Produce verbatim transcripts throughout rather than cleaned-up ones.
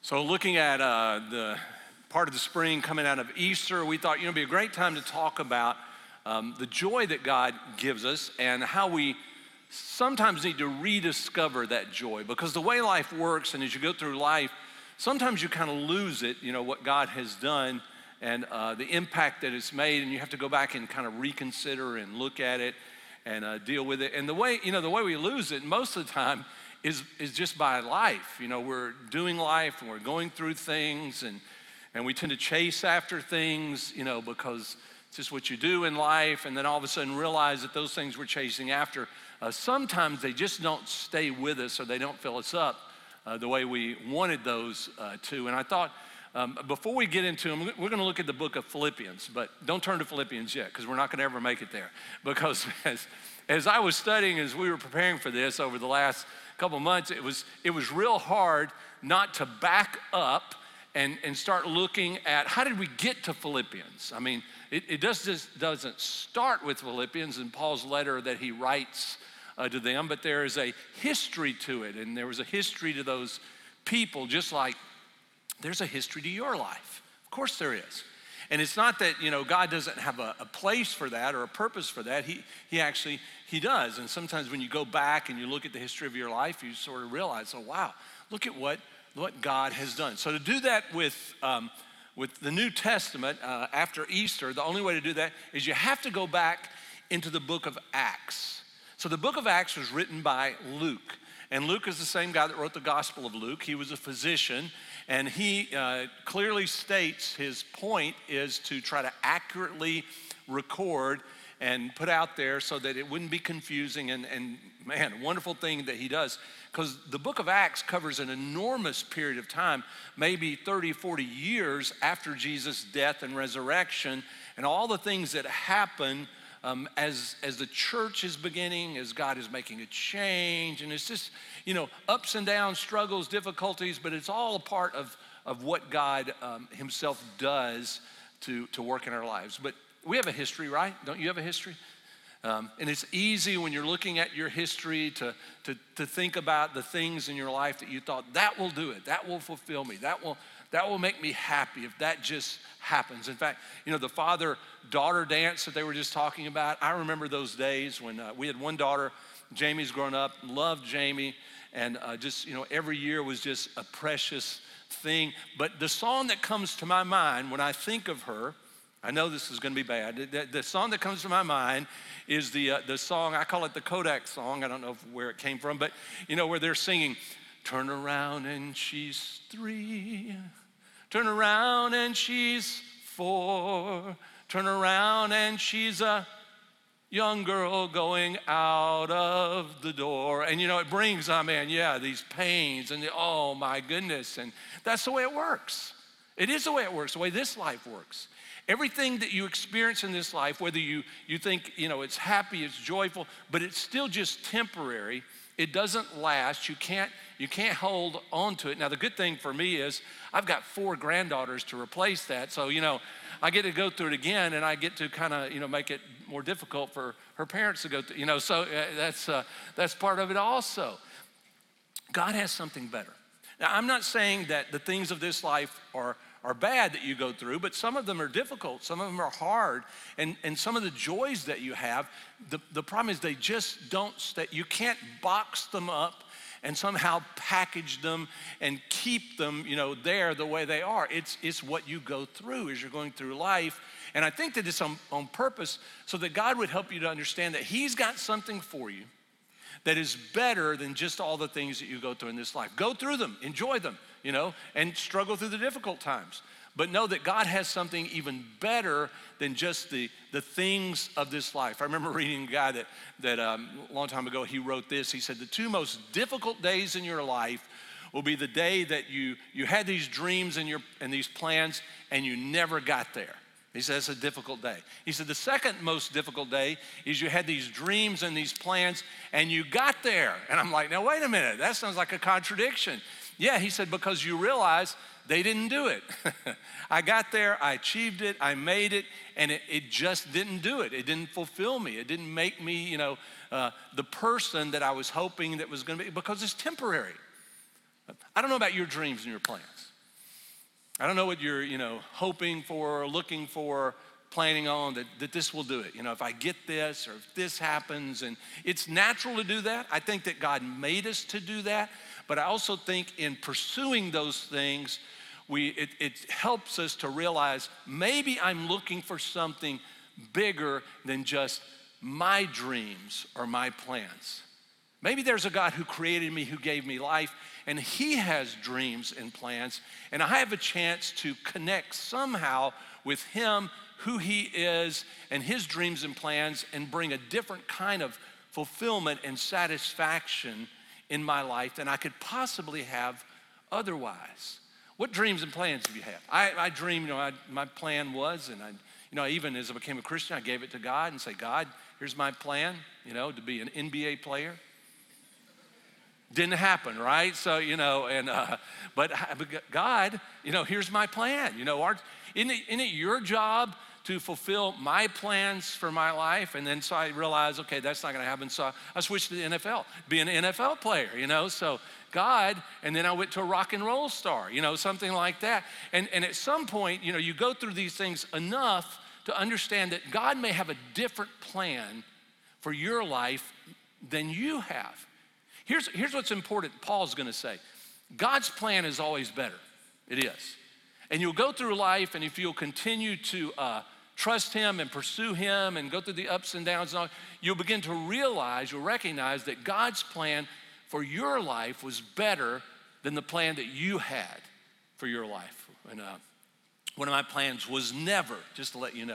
So looking at uh, the part of the spring coming out of Easter, we thought, you know, it'd be a great time to talk about um, the joy that God gives us and how we sometimes need to rediscover that joy. Because the way life works, and as you go through life, sometimes you kind of lose it, you know, what God has done and uh, the impact that it's made, and you have to go back and kind of reconsider and look at it and uh, deal with it. And the way, you know, the way we lose it most of the time is is just by life. You know, we're doing life and we're going through things, and and we tend to chase after things, you know, because it's just what you do in life, and then all of a sudden realize that those things we're chasing after, uh, sometimes they just don't stay with us, or they don't fill us up uh, the way we wanted those uh, to. And I thought, um, before we get into them, we're going to look at the book of Philippians, but don't turn to Philippians yet, because we're not going to ever make it there. Because as, as I was studying, as we were preparing for this over the last couple months, it was it was real hard not to back up and, and start looking at how did we get to Philippians. I mean, it, it does, just doesn't start with Philippians in Paul's letter that he writes uh, to them, but there is a history to it, and there was a history to those people, just like there's a history to your life. Of course there is. And it's not that, you know, God doesn't have a, a place for that or a purpose for that. He he actually, he does. And sometimes when you go back and you look at the history of your life, you sort of realize, oh, wow, look at what, what God has done. So to do that with, um, with the New Testament uh, after Easter, the only way to do that is you have to go back into the book of Acts. So the book of Acts was written by Luke. And Luke is the same guy that wrote the Gospel of Luke. He was a physician, and he uh, clearly states his point is to try to accurately record and put out there so that it wouldn't be confusing. And, and man, wonderful thing that he does, because the book of Acts covers an enormous period of time, maybe thirty, forty years after Jesus' death and resurrection, and all the things that happen Um, as, as the church is beginning, as God is making a change. And it's just, you know, ups and downs, struggles, difficulties, but it's all a part of, of what God um, himself does to, to work in our lives. But we have a history, right? Don't you have a history? Um, and it's easy when you're looking at your history to, to, to think about the things in your life that you thought, that will do it, that will fulfill me, that will, that will make me happy if that just happens. In fact, you know, the father-daughter dance that they were just talking about, I remember those days when uh, we had one daughter, Jamie's grown up, loved Jamie, and uh, just, you know, every year was just a precious thing. But the song that comes to my mind when I think of her, I know this is going to be bad. The, the song that comes to my mind is the uh, the song, I call it the Kodak song. I don't know where it came from, but you know, where they're singing, turn around and she's three, turn around and she's four, turn around and she's a young girl going out of the door. And you know, it brings, I mean, yeah, these pains and the, oh my goodness. And that's the way it works. It is the way it works, the way this life works. Everything that you experience in this life, whether you, you think, you know, it's happy, it's joyful, but it's still just temporary. It doesn't last. You can't, you can't hold on to it. Now, the good thing for me is I've got four granddaughters to replace that. So, you know, I get to go through it again, and I get to kind of, you know, make it more difficult for her parents to go through, you know, so uh, that's, uh, that's part of it also. God has something better. Now, I'm not saying that the things of this life are are bad that you go through, but some of them are difficult, some of them are hard, and, and some of the joys that you have, the, the problem is they just don't stay. You can't box them up and somehow package them and keep them, you know, there the way they are. It's, it's what you go through as you're going through life, and I think that it's on, on purpose so that God would help you to understand that he's got something for you that is better than just all the things that you go through in this life. Go through them, enjoy them, you know, and struggle through the difficult times. But know that God has something even better than just the, the things of this life. I remember reading a guy that, that um, a long time ago, he wrote this. He said, the two most difficult days in your life will be the day that you, you had these dreams and, your, and these plans and you never got there. He said, it's a difficult day. He said, the second most difficult day is you had these dreams and these plans and you got there. And I'm like, now wait a minute, that sounds like a contradiction. Yeah, he said, because you realize they didn't do it. I got there, I achieved it, I made it, and it, it just didn't do it. It didn't fulfill me. It didn't make me, you know, uh, the person that I was hoping that was gonna be, because it's temporary. I don't know about your dreams and your plans. I don't know what you're, you know, hoping for, looking for, planning on, that, that this will do it. You know, if I get this or if this happens, and it's natural to do that. I think that God made us to do that, but I also think in pursuing those things, we it, it helps us to realize maybe I'm looking for something bigger than just my dreams or my plans. Maybe there's a God who created me, who gave me life, and he has dreams and plans, and I have a chance to connect somehow with him, who he is, and his dreams and plans, and bring a different kind of fulfillment and satisfaction in my life than I could possibly have otherwise. What dreams and plans have you had? I, I dream, you know, I, my plan was, and I, you know, even as I became a Christian, I gave it to God and say, God, here's my plan, you know, to be an N B A player. Didn't happen, right? So, you know, and, uh, but God, you know, here's my plan. You know, our, isn't it, isn't it your job to fulfill my plans for my life? And then so I realized, okay, that's not gonna happen. So I switched to the N F L, be an N F L player, you know? So God, and then I went to a rock and roll star, you know, something like that. And, and at some point, you know, you go through these things enough to understand that God may have a different plan for your life than you have. Here's, here's what's important, Paul's gonna say. God's plan is always better, it is. And you'll go through life, and if you'll continue to uh, trust him and pursue him and go through the ups and downs, and all, you'll begin to realize, you'll recognize that God's plan for your life was better than the plan that you had for your life. And uh, one of my plans was never, just to let you know,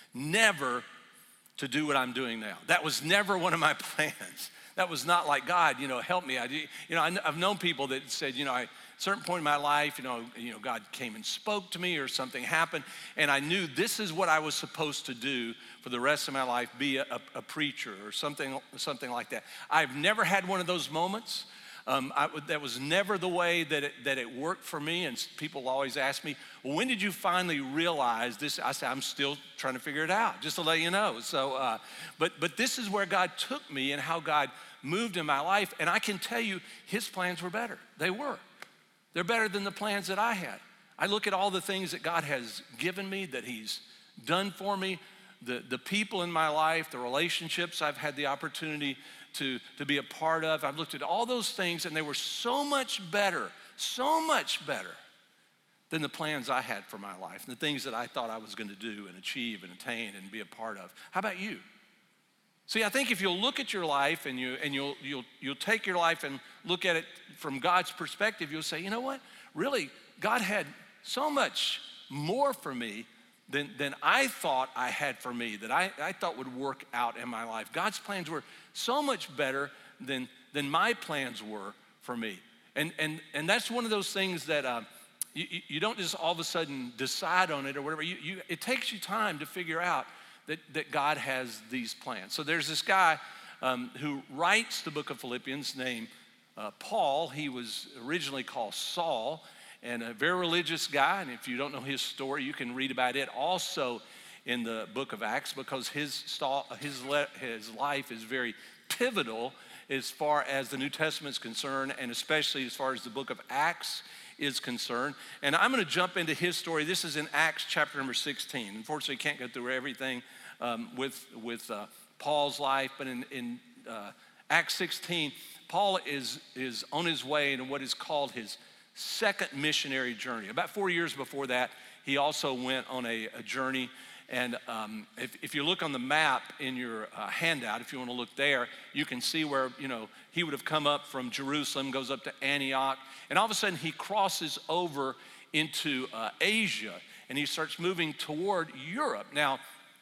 never to do what I'm doing now. That was never one of my plans. That was not like, God, you know, help me. I, you know, I've known people that said, you know, I, at a certain point in my life, you know, you know, God came and spoke to me or something happened, and I knew this is what I was supposed to do for the rest of my life, be a, a preacher or something, something like that. I've never had one of those moments. Um, I, that was never the way that it, that it worked for me, and people always ask me, well, when did you finally realize this? I said, I'm still trying to figure it out, just to let you know. So, uh, but, but this is where God took me and how God moved in my life, and I can tell you his plans were better. They were. They're better than the plans that I had. I look at all the things that God has given me, that he's done for me, the, the people in my life, the relationships I've had the opportunity to, to be a part of. I've looked at all those things, and they were so much better, so much better than the plans I had for my life, and the things that I thought I was gonna do and achieve and attain and be a part of. How about you? See, I think if you'll look at your life and, you, and you'll, you'll, you'll take your life and look at it from God's perspective, you'll say, you know what? Really, God had so much more for me than, than I thought I had for me, that I, I thought would work out in my life. God's plans were so much better than, than my plans were for me. And, and, and that's one of those things that uh, you, you don't just all of a sudden decide on it or whatever. You, you, it takes you time to figure out that, that God has these plans. So there's this guy um, who writes the book of Philippians named uh, Paul. He was originally called Saul, and a very religious guy. And if you don't know his story, you can read about it also in the book of Acts, because his, his, his life is very pivotal as far as the New Testament is concerned, and especially as far as the book of Acts is concerned. And I'm gonna jump into his story. This is in Acts chapter number sixteen. Unfortunately, can't go through everything um, with, with uh, Paul's life, but in, in uh, Acts sixteen, Paul is, is on his way in what is called his second missionary journey. About four years before that, he also went on a, a journey. And um, if, if you look on the map in your uh, handout, if you want to look there, you can see where, you know, he would have come up from Jerusalem, goes up to Antioch, and all of a sudden he crosses over into uh, Asia, and he starts moving toward Europe. Now,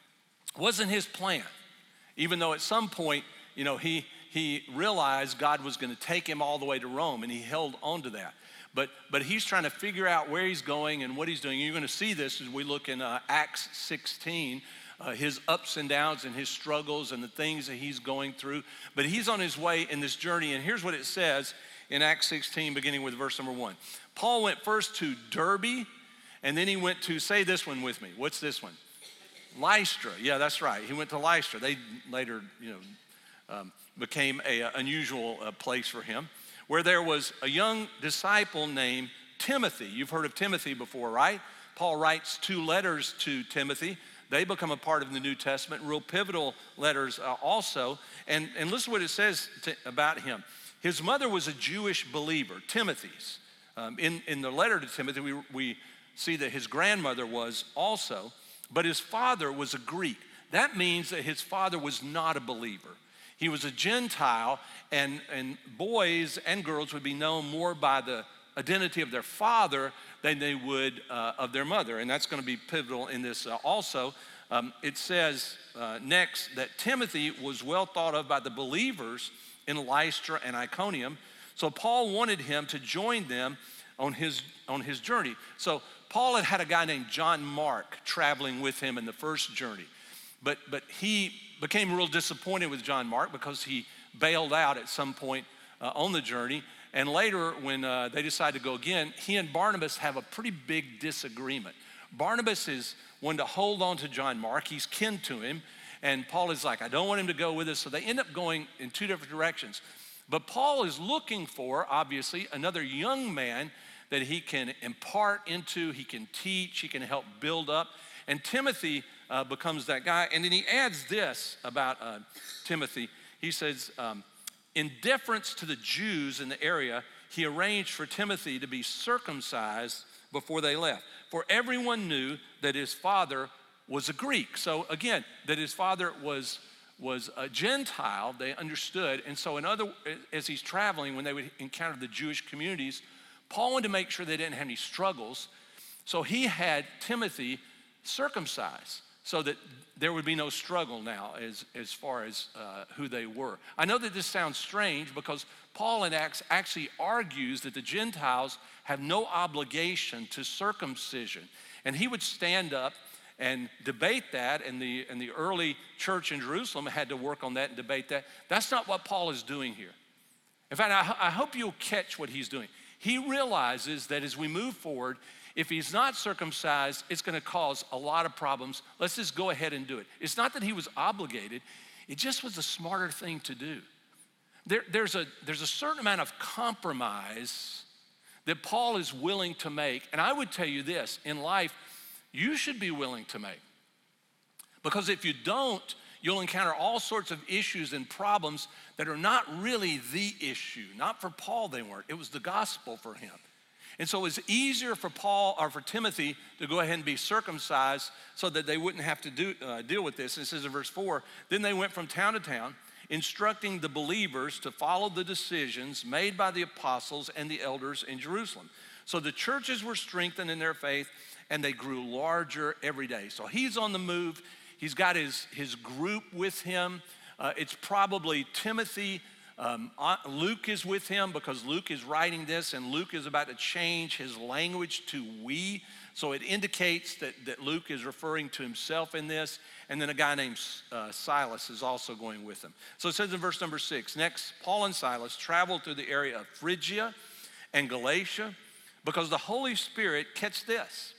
wasn't his plan, even though at some point, you know, he, he realized God was going to take him all the way to Rome, and he held on to that. But, but he's trying to figure out where he's going and what he's doing. You're going to see this as we look in uh, Acts sixteen, uh, his ups and downs and his struggles and the things that he's going through. But he's on his way in this journey, and here's what it says in Acts sixteen, beginning with verse number one. Paul went first to Derbe, and then he went to, say this one with me. What's this one? Lystra. Yeah, that's right. He went to Lystra. They later, you know, um, became an unusual uh, place for him, where there was a young disciple named Timothy. You've heard of Timothy before, right? Paul writes two letters to Timothy. They become a part of the New Testament, real pivotal letters uh, also. And, and listen to what it says to, about him. His mother was a Jewish believer, Timothy's. Um, in, in the letter to Timothy, we, we see that his grandmother was also, but his father was a Greek. That means that his father was not a believer. He was a Gentile, and, and boys and girls would be known more by the identity of their father than they would uh, of their mother. And that's going to be pivotal in this uh, also. Um, it says uh, next that Timothy was well thought of by the believers in Lystra and Iconium. So Paul wanted him to join them on his, on his journey. So Paul had had a guy named John Mark traveling with him in the first journey. But, but he became real disappointed with John Mark because he bailed out at some point uh, on the journey. And later, when uh, they decide to go again, he and Barnabas have a pretty big disagreement. Barnabas is one to hold on to John Mark. He's kin to him. And Paul is like, I don't want him to go with us. So they end up going in two different directions. But Paul is looking for, obviously, another young man that he can impart into, he can teach, he can help build up. And Timothy uh, becomes that guy. And then he adds this about uh, Timothy. He says, um, in deference to the Jews in the area, he arranged for Timothy to be circumcised before they left. For everyone knew that his father was a Greek. So again, that his father was, was a Gentile, they understood. And so in other, as he's traveling, when they would encounter the Jewish communities, Paul wanted to make sure they didn't have any struggles. So he had Timothy circumcised so that there would be no struggle now as, as far as uh, who they were. I know that this sounds strange because Paul in Acts actually argues that the Gentiles have no obligation to circumcision. And he would stand up and debate that, and the, and the early church in Jerusalem had to work on that and debate that. That's not what Paul is doing here. In fact, I, I hope you'll catch what he's doing. He realizes that as we move forward, if he's not circumcised, it's going to cause a lot of problems. Let's just go ahead and do it. It's not that he was obligated. It just was a smarter thing to do. There, there's, a, there's a certain amount of compromise that Paul is willing to make. And I would tell you this, in life, you should be willing to make. Because if you don't, you'll encounter all sorts of issues and problems that are not really the issue. Not for Paul, they weren't. It was the gospel for him. And so it was easier for Paul or for Timothy to go ahead and be circumcised so that they wouldn't have to do, uh, deal with this. And it says in verse four, then they went from town to town, instructing the believers to follow the decisions made by the apostles and the elders in Jerusalem. So the churches were strengthened in their faith, and they grew larger every day. So he's on the move. He's got his, his group with him. Uh, it's probably Timothy. Um, Luke is with him because Luke is writing this, and Luke is about to change his language to we. So it indicates that, that Luke is referring to himself in this. And then a guy named uh, Silas is also going with him. So it says in verse number six, next, Paul and Silas traveled through the area of Phrygia and Galatia because the Holy Spirit, catch this,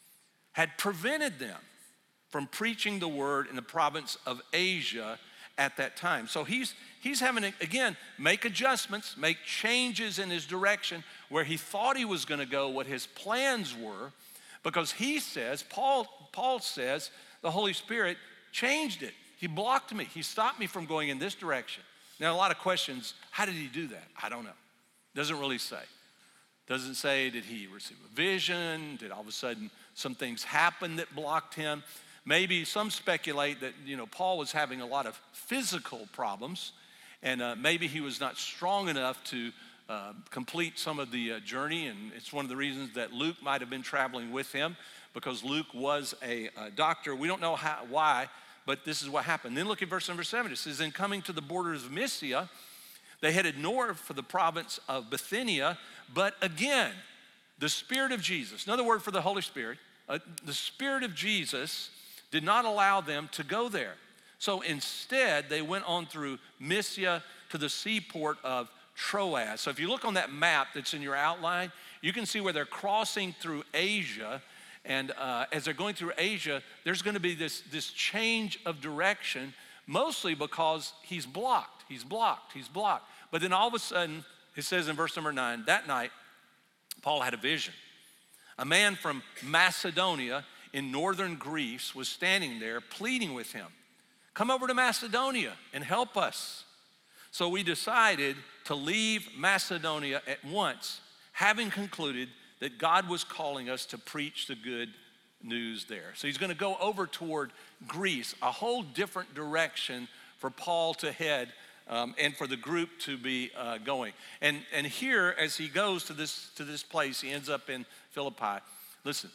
had prevented them from preaching the word in the province of Asia at that time. So he's he's having to, again, make adjustments, make changes in his direction where he thought he was going to go, what his plans were, because he says, Paul, Paul says, the Holy Spirit changed it. He blocked me. He stopped me from going in this direction. Now, a lot of questions, how did he do that? I don't know. Doesn't really say. Doesn't say, did he receive a vision? Did all of a sudden some things happen that blocked him? Maybe some speculate that, you know, Paul was having a lot of physical problems, and uh, maybe he was not strong enough to uh, complete some of the uh, journey, and it's one of the reasons that Luke might have been traveling with him, because Luke was a, a doctor. We don't know how, why, but this is what happened. Then look at verse number seven. It says, in coming to the borders of Mysia, they headed north for the province of Bithynia, but again, the Spirit of Jesus, another word for the Holy Spirit, uh, the Spirit of Jesus did not allow them to go there. So instead, they went on through Mysia to the seaport of Troas. So if you look on that map that's in your outline, you can see where they're crossing through Asia. And uh, as they're going through Asia, there's going to be this, this change of direction, mostly because he's blocked, he's blocked, he's blocked. But then all of a sudden, it says in verse number nine, that night, Paul had a vision. A man from Macedonia in northern Greece was standing there pleading with him, come over to Macedonia and help us. So we decided to leave Macedonia at once, having concluded that God was calling us to preach the good news there. So he's gonna go over toward Greece, a whole different direction for Paul to head um, and for the group to be uh, going. And, and here, as he goes to this, to this place, he ends up in Philippi. Listen,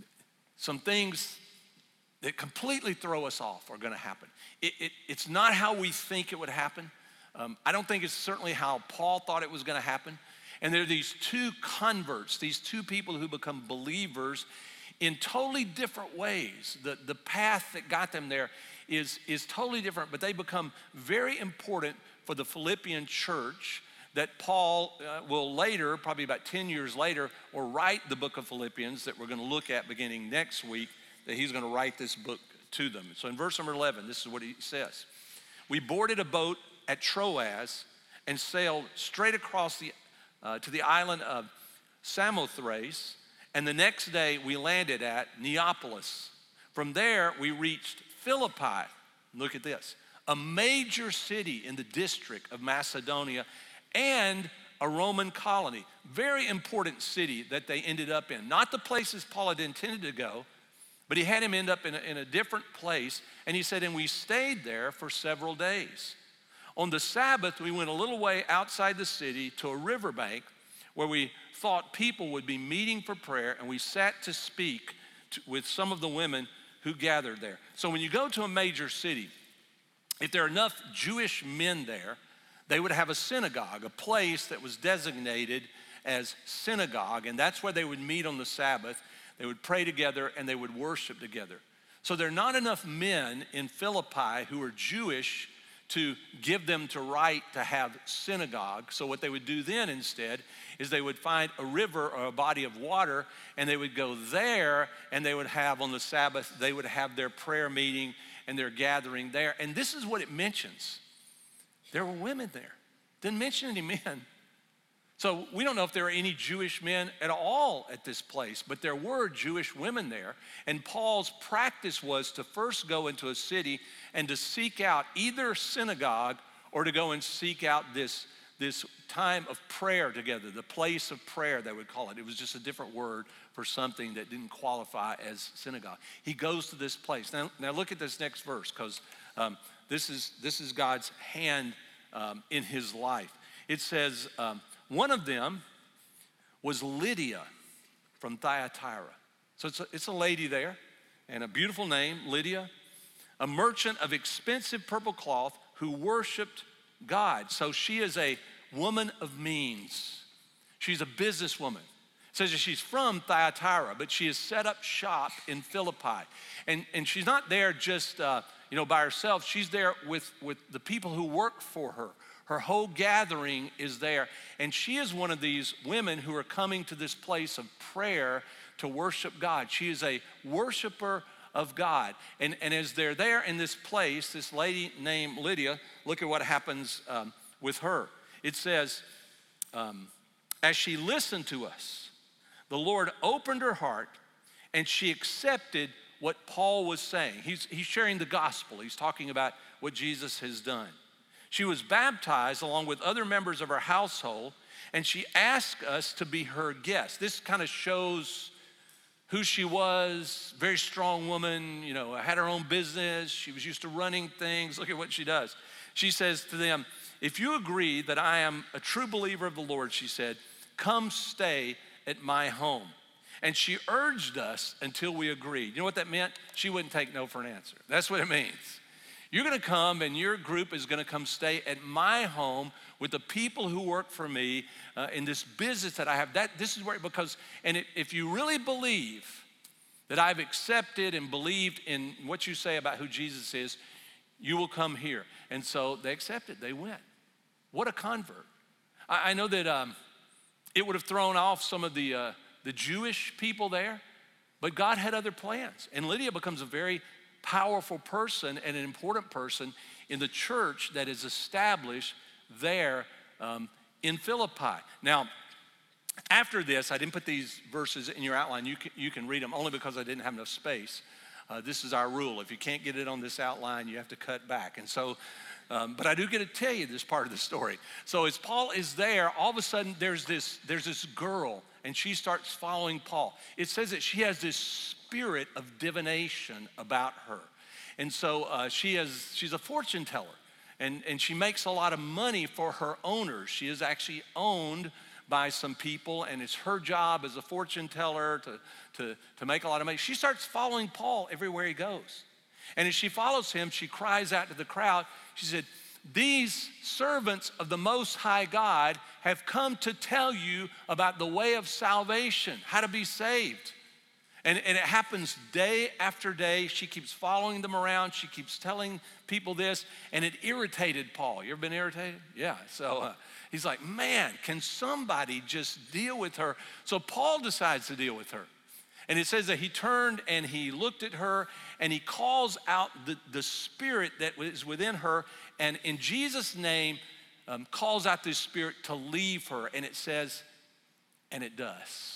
some things that completely throw us off are gonna happen. It, it, it's not how we think it would happen. Um, I don't think it's certainly how Paul thought it was gonna happen. And there are these two converts, these two people who become believers in totally different ways. The, the path that got them there is, is totally different, but they become very important for the Philippian church that Paul uh, will later, probably about ten years later, will write the book of Philippians that we're gonna look at beginning next week, that he's gonna write this book to them. So in verse number eleven, this is what he says. We boarded a boat at Troas and sailed straight across the, uh, to the island of Samothrace, and the next day we landed at Neapolis. From there, we reached Philippi. Look at this, a major city in the district of Macedonia and a Roman colony. Very important city that they ended up in. Not the places Paul had intended to go, but he had him end up in a, in a different place. And he said, and we stayed there for several days. On the Sabbath, we went a little way outside the city to a riverbank where we thought people would be meeting for prayer, and we sat to speak to, with some of the women who gathered there. So when you go to a major city, if there are enough Jewish men there, they would have a synagogue, a place that was designated as synagogue, and that's where they would meet on the Sabbath. They would pray together and they would worship together. So there are not enough men in Philippi who are Jewish to give them to right to have synagogue. So what they would do then instead is they would find a river or a body of water, and they would go there, and they would have on the Sabbath, they would have their prayer meeting and their gathering there. And this is what it mentions. There were women there. Didn't mention any men. So we don't know if there are any Jewish men at all at this place, but there were Jewish women there. And Paul's practice was to first go into a city and to seek out either synagogue or to go and seek out this, this time of prayer together, the place of prayer, they would call it. It was just a different word for something that didn't qualify as synagogue. He goes to this place. Now, now look at this next verse, because um, this is, this is God's hand um, in his life. It says, um, one of them was Lydia from Thyatira. So it's a, it's a lady there, and a beautiful name, Lydia, a merchant of expensive purple cloth who worshiped God. So she is a woman of means. She's a businesswoman. It says that she's from Thyatira, but she has set up shop in Philippi. And, and she's not there just uh, you know, by herself. She's there with, with the people who work for her. Her whole gathering is there. And she is one of these women who are coming to this place of prayer to worship God. She is a worshiper of God. And, and as they're there in this place, this lady named Lydia, look at what happens um, with her. It says, um, as she listened to us, the Lord opened her heart and she accepted what Paul was saying. He's, he's sharing the gospel. He's talking about what Jesus has done. She was baptized along with other members of her household, and she asked us to be her guest. This kind of shows who she was. Very strong woman, you know, had her own business. She was used to running things. Look at what she does. She says to them, if you agree that I am a true believer of the Lord, she said, come stay at my home. And she urged us until we agreed. You know what that meant? She wouldn't take no for an answer. That's what it means. You're gonna come and your group is gonna come stay at my home with the people who work for me uh, in this business that I have. That This is where, because, and it, if you really believe that I've accepted and believed in what you say about who Jesus is, you will come here. And so they accepted, they went. What a convert. I, I know that um, it would have thrown off some of the, uh, the Jewish people there, but God had other plans. And Lydia becomes a very powerful person and an important person in the church that is established there um, in Philippi. Now, after this, I didn't put these verses in your outline. You can, you can read them only because I didn't have enough space. Uh, this is our rule. If you can't get it on this outline, you have to cut back. And so, um, but I do get to tell you this part of the story. So as Paul is there, all of a sudden there's this, there's this girl, and she starts following Paul. It says that she has this spirit of divination about her. And so uh, she is, she's a fortune teller, and, and she makes a lot of money for her owners. She is actually owned by some people, and it's her job as a fortune teller to, to, to make a lot of money. She starts following Paul everywhere he goes. And as she follows him, she cries out to the crowd. She said, "These servants of the Most High God have come to tell you about the way of salvation, how to be saved." And, and it happens day after day. She keeps following them around. She keeps telling people this, and it irritated Paul. You ever been irritated? Yeah, so uh, he's like, man, can somebody just deal with her? So Paul decides to deal with her. And it says that he turned and he looked at her, and he calls out the, the spirit that is within her, and in Jesus' name um, calls out this spirit to leave her. And it says, and it does.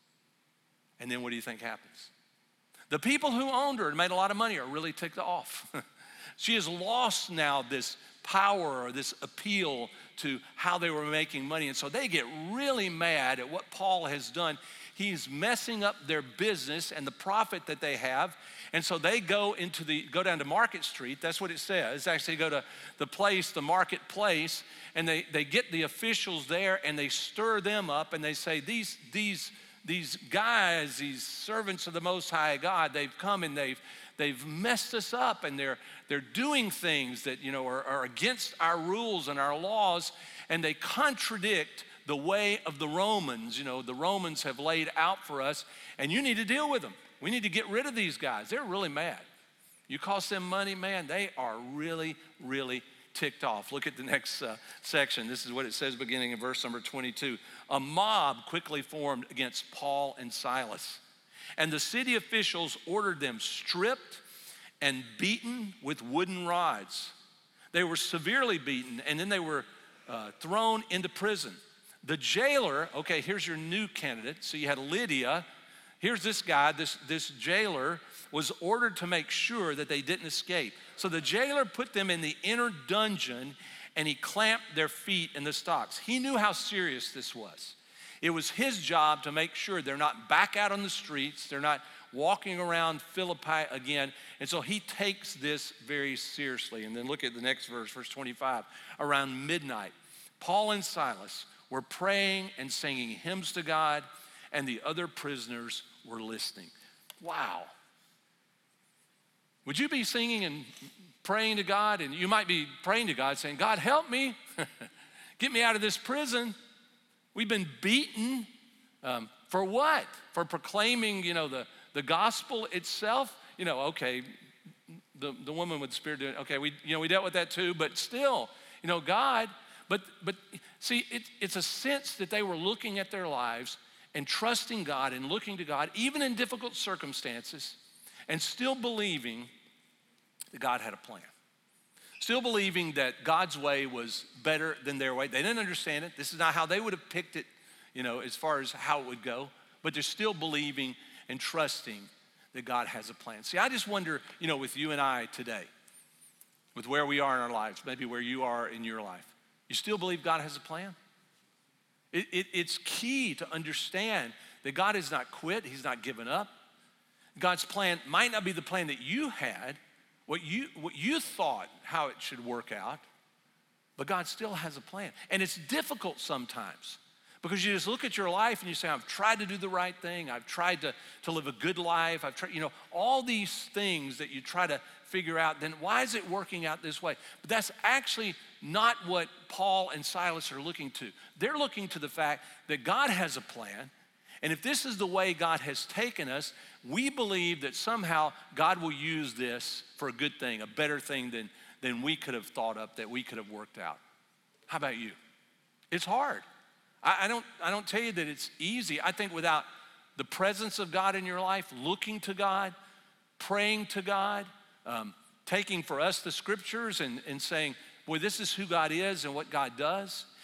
And then what do you think happens? The people who owned her and made a lot of money are really ticked off. She has lost now this power or this appeal to how they were making money. And so they get really mad at what Paul has done. He's messing up their business and the profit that they have. And so they go into the, go down to Market Street. That's what it says. Actually go to the place, the marketplace, and they, they get the officials there and they stir them up and they say, these, these, These guys, these servants of the Most High God, they've come and they've they've messed us up, and they're they're doing things that, you know, are, are against our rules and our laws, and they contradict the way of the Romans. You know, the Romans have laid out for us, and you need to deal with them. We need to get rid of these guys. They're really mad. You cost them money, man, they are really, really ticked off. Look at the next uh, section. This is what it says beginning in verse number twenty-two. A mob quickly formed against Paul and Silas, and the city officials ordered them stripped and beaten with wooden rods. They were severely beaten, and then they were uh, thrown into prison. The jailer, okay, here's your new candidate. So you had Lydia. Here's this guy, this, this jailer was ordered to make sure that they didn't escape. So the jailer put them in the inner dungeon, and he clamped their feet in the stocks. He knew how serious this was. It was his job to make sure they're not back out on the streets, they're not walking around Philippi again. And so he takes this very seriously. And then look at the next verse, verse twenty-five. Around midnight, Paul and Silas were praying and singing hymns to God, and the other prisoners were listening. Wow. Would you be singing and praying to God? And you might be praying to God saying, God, help me. Get me out of this prison. We've been beaten. Um, for what? For proclaiming, you know, the, the gospel itself? You know, okay, the, the woman with the spirit doing, okay, we, you know, we dealt with that too, but still, you know, God, but, but see, it, it's a sense that they were looking at their lives and trusting God and looking to God, even in difficult circumstances, and still believing that God had a plan. Still believing that God's way was better than their way. They didn't understand it. This is not how they would have picked it, you know, as far as how it would go. But they're still believing and trusting that God has a plan. See, I just wonder, you know, with you and I today, with where we are in our lives, maybe where you are in your life, you still believe God has a plan? It, it, it's key to understand that God has not quit. He's not given up. God's plan might not be the plan that you had, what you, what you thought how it should work out, but God still has a plan. And it's difficult sometimes because you just look at your life and you say, I've tried to do the right thing. I've tried to, to live a good life. I've tried, you know, all these things that you try to figure out, then why is it working out this way? But that's actually not what Paul and Silas are looking to. They're looking to the fact that God has a plan. And if this is the way God has taken us, we believe that somehow God will use this for a good thing, a better thing than, than we could have thought up, that we could have worked out. How about you? It's hard. I, I don't, I don't tell you that it's easy. I think without the presence of God in your life, looking to God, praying to God, um, taking for us the scriptures and, and saying, boy, this is who God is and what God does.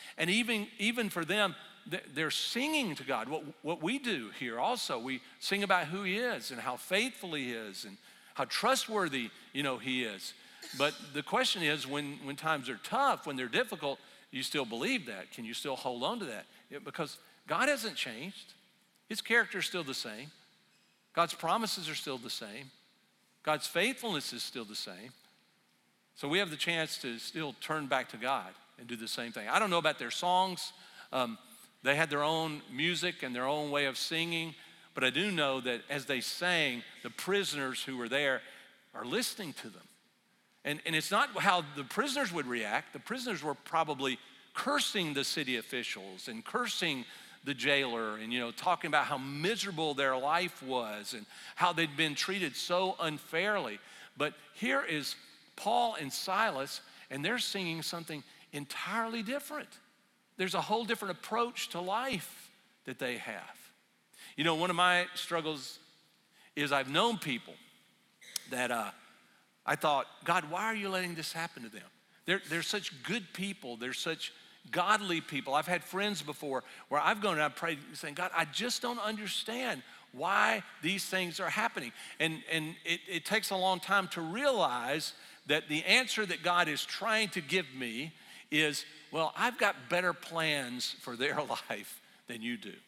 And even, even for them, they're singing to God. What, what we do here also, we sing about who he is and how faithful he is and how trustworthy, you know, he is. But the question is, when, when times are tough, when they're difficult, you still believe that? Can you still hold on to that? Yeah, because God hasn't changed. His character is still the same. God's promises are still the same. God's faithfulness is still the same. So we have the chance to still turn back to God and do the same thing. I don't know about their songs. Um, they had their own music and their own way of singing. But I do know that as they sang, the prisoners who were there are listening to them. And, and it's not how the prisoners would react. The prisoners were probably cursing the city officials and cursing the jailer and, you know, talking about how miserable their life was and how they'd been treated so unfairly. But here is Paul and Silas, and they're singing something entirely different. There's a whole different approach to life that they have. You know, one of my struggles is I've known people that uh, I thought, God, why are you letting this happen to them? They're, they're such good people. They're such godly people. I've had friends before where I've gone and I've prayed saying, God, I just don't understand why these things are happening. And, and it, it takes a long time to realize that the answer that God is trying to give me is, well, I've got better plans for their life than you do.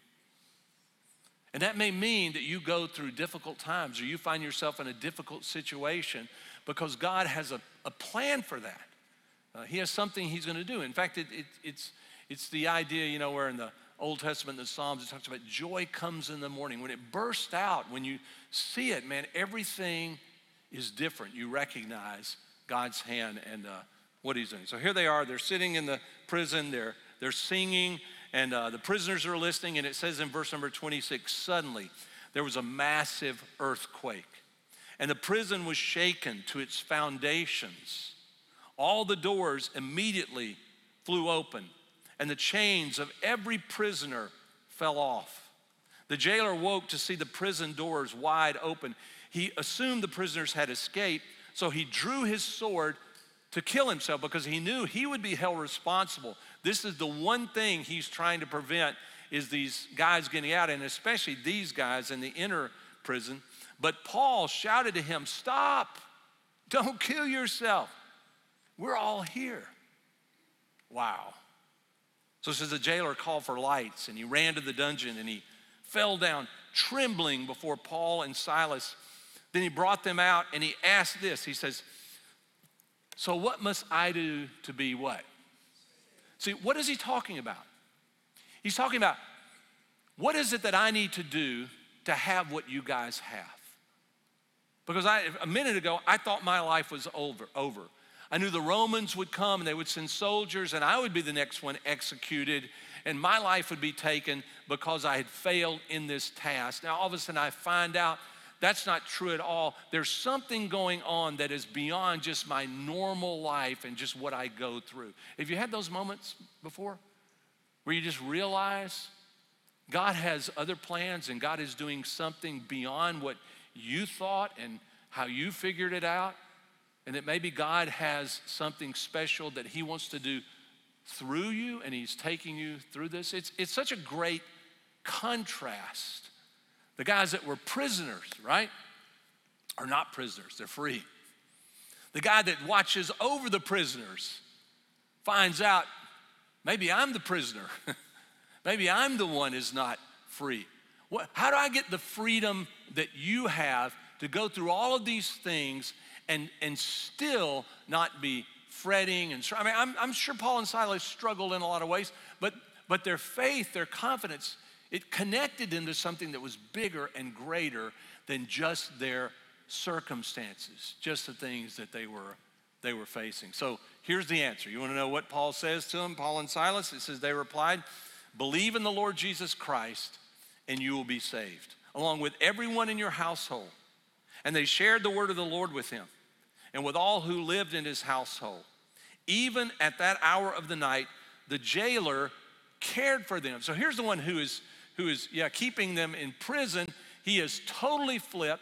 And that may mean that you go through difficult times or you find yourself in a difficult situation because God has a, a plan for that. Uh, he has something he's going to do. In fact, it, it, it's, it's the idea, you know, where in the Old Testament, the Psalms, it talks about joy comes in the morning. When it bursts out, when you see it, man, everything is different. You recognize God's hand and uh, what he's doing. So here they are. They're sitting in the prison. They're, they're singing, and uh, the prisoners are listening. And it says in verse number twenty-six, suddenly there was a massive earthquake, and the prison was shaken to its foundations. All the doors immediately flew open, and the chains of every prisoner fell off. The jailer woke to see the prison doors wide open. He assumed the prisoners had escaped, so he drew his sword to kill himself because he knew he would be held responsible. This is the one thing he's trying to prevent, is these guys getting out, and especially these guys in the inner prison. But Paul shouted to him, stop, don't kill yourself. We're all here. Wow. So it says the jailer called for lights, and he ran to the dungeon, and he fell down trembling before Paul and Silas. Then he brought them out, and he asked this. He says, so what must I do to be what? See, what is he talking about? He's talking about, what is it that I need to do to have what you guys have? Because I, a minute ago, I thought my life was over. over. I knew the Romans would come and they would send soldiers and I would be the next one executed and my life would be taken because I had failed in this task. Now, all of a sudden I find out that's not true at all. There's something going on that is beyond just my normal life and just what I go through. Have you had those moments before where you just realize God has other plans and God is doing something beyond what you thought and how you figured it out? And that maybe God has something special that he wants to do through you and he's taking you through this. It's, it's such a great contrast. The guys that were prisoners, right, are not prisoners, they're free. The guy that watches over the prisoners finds out, maybe I'm the prisoner. Maybe I'm the one who's not free. What, how do I get the freedom that you have to go through all of these things and, and still not be fretting? And I mean, I'm, I'm sure Paul and Silas struggled in a lot of ways, but, but their faith, their confidence, it connected them to something that was bigger and greater than just their circumstances, just the things that they were, they were facing. So here's the answer. You want to know what Paul says to them, Paul and Silas? It says, they replied, believe in the Lord Jesus Christ and you will be saved, along with everyone in your household. And they shared the word of the Lord with him and with all who lived in his household. Even at that hour of the night, the jailer cared for them. So here's the one who is, who is yeah, keeping them in prison. He is totally flipped,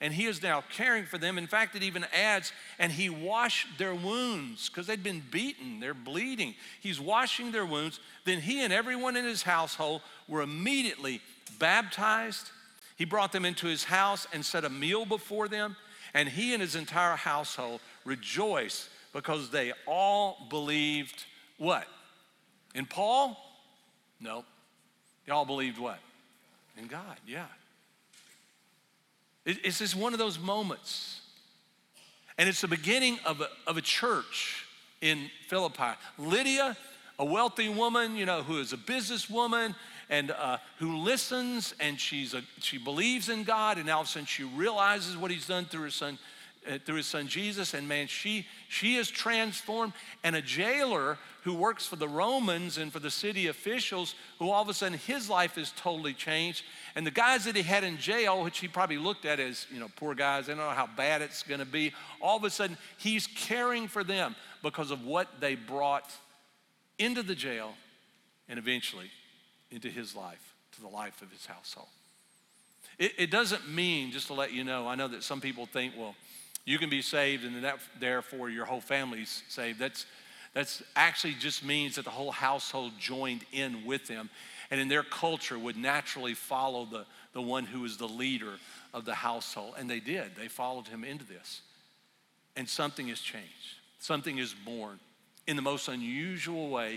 and he is now caring for them. In fact, it even adds, and he washed their wounds because they'd been beaten, they're bleeding. He's washing their wounds. Then he and everyone in his household were immediately baptized. He brought them into his house and set a meal before them, and he and his entire household rejoiced because they all believed what? In Paul? No. They all believed what? In God, yeah. It's just one of those moments. And it's the beginning of a, of a church in Philippi. Lydia, a wealthy woman, you know, who is a businesswoman and uh, who listens, and she's a, she believes in God, and now all of a sudden she realizes what he's done through her son, uh, through his son Jesus, and man, she, she is transformed. And a jailer who works for the Romans and for the city officials, who all of a sudden his life is totally changed. And the guys that he had in jail, which he probably looked at as, you know, poor guys, they don't know how bad it's gonna be. All of a sudden, he's caring for them because of what they brought into the jail and eventually into his life, to the life of his household. It, it doesn't mean, just to let you know, I know that some people think, well, you can be saved and that, therefore your whole family's saved. That's That's actually just means that the whole household joined in with them, and in their culture would naturally follow the, the one who is the leader of the household. And they did. They followed him into this. And something has changed. Something is born in the most unusual way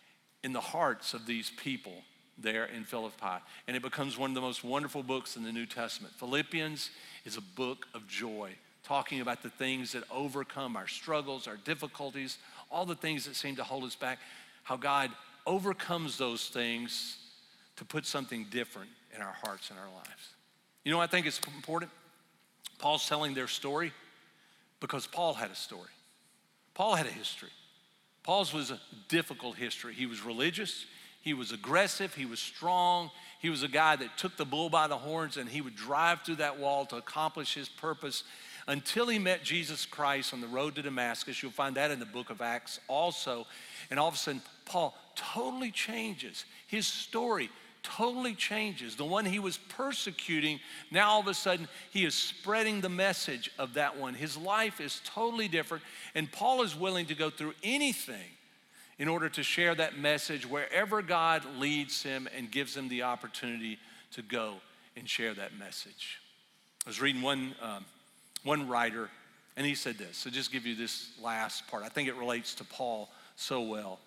in the hearts of these people there in Philippi. And it becomes one of the most wonderful books in the New Testament. Philippians is a book of joy, talking about the things that overcome our struggles, our difficulties, all the things that seem to hold us back, how God overcomes those things to put something different in our hearts and our lives. You know, I think it's important. Paul's telling their story because Paul had a story. Paul had a history. Paul's was a difficult history. He was religious, he was aggressive, he was strong. He was a guy that took the bull by the horns, and he would drive through that wall to accomplish his purpose until he met Jesus Christ on the road to Damascus. You'll find that in the book of Acts also. And all of a sudden, Paul totally changes. His story totally changes. The one he was persecuting, now all of a sudden, he is spreading the message of that one. His life is totally different, and Paul is willing to go through anything in order to share that message wherever God leads him and gives him the opportunity to go and share that message. I was reading one um, One writer, and he said this, so just give you this last part. I think it relates to Paul so well.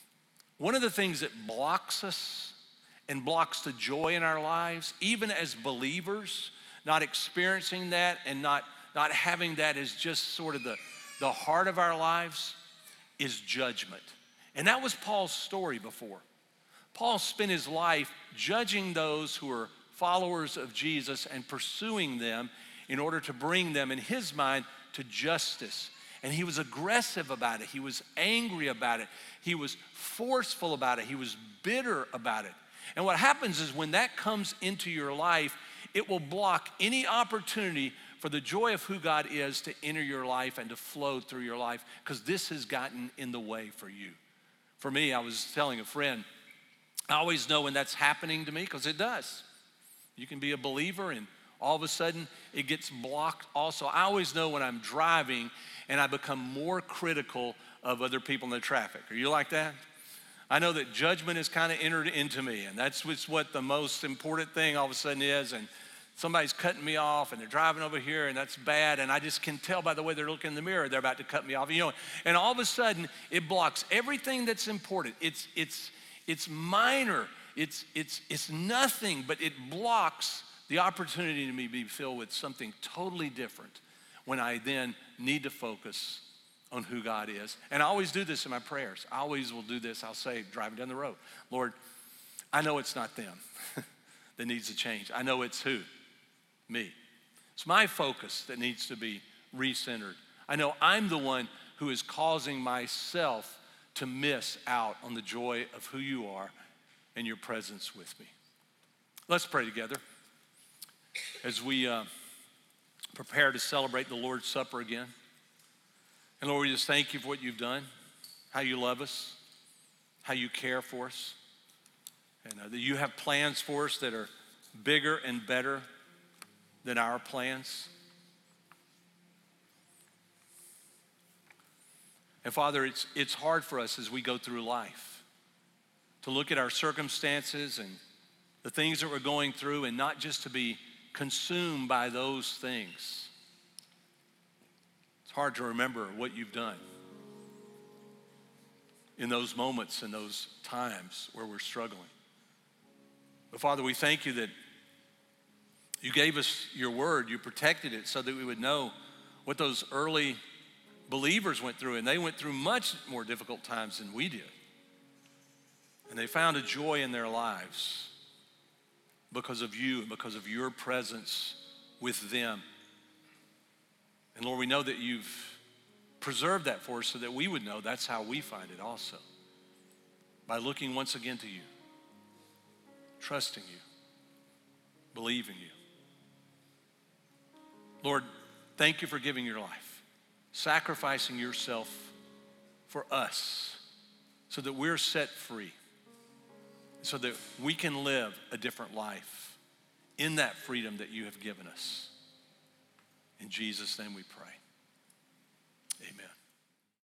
One of the things that blocks us and blocks the joy in our lives, even as believers, not experiencing that and not, not having that as just sort of the, the heart of our lives, is judgment. And that was Paul's story before. Paul spent his life judging those who are followers of Jesus and pursuing them in order to bring them, in his mind, to justice. And he was aggressive about it. He was angry about it. He was forceful about it. He was bitter about it. And what happens is when that comes into your life, it will block any opportunity for the joy of who God is to enter your life and to flow through your life, because this has gotten in the way for you. For me, I was telling a friend, I always know when that's happening to me, because it does. You can be a believer and all of a sudden it gets blocked also. I always know when I'm driving and I become more critical of other people in the traffic. Are you like that? I know that judgment has kind of entered into me, and that's what's what the most important thing all of a sudden is. And somebody's cutting me off and they're driving over here, and that's bad, and I just can tell by the way they're looking in the mirror they're about to cut me off. You know, and all of a sudden it blocks everything that's important. It's it's it's minor. It's it's it's nothing, but it blocks the opportunity to me be filled with something totally different when I then need to focus on who God is. And I always do this in my prayers. I always will do this. I'll say, driving down the road, Lord, I know it's not them that needs to change. I know it's who? Me. It's my focus that needs to be recentered. I know I'm the one who is causing myself to miss out on the joy of who you are and your presence with me. Let's pray together as we uh, prepare to celebrate the Lord's Supper again. And Lord, we just thank you for what you've done, how you love us, how you care for us, and uh, that you have plans for us that are bigger and better than our plans. And Father, it's, it's hard for us as we go through life to look at our circumstances and the things that we're going through and not just to be consumed by those things. It's hard to remember what you've done in those moments and those times where we're struggling. But Father, we thank you that you gave us your word, you protected it so that we would know what those early believers went through, and they went through much more difficult times than we did. And they found a joy in their lives because of you and because of your presence with them. And Lord, we know that you've preserved that for us so that we would know that's how we find it also. By looking once again to you, trusting you, believing you. Lord, thank you for giving your life, sacrificing yourself for us so that we're set free, so that we can live a different life in that freedom that you have given us. In Jesus' name we pray.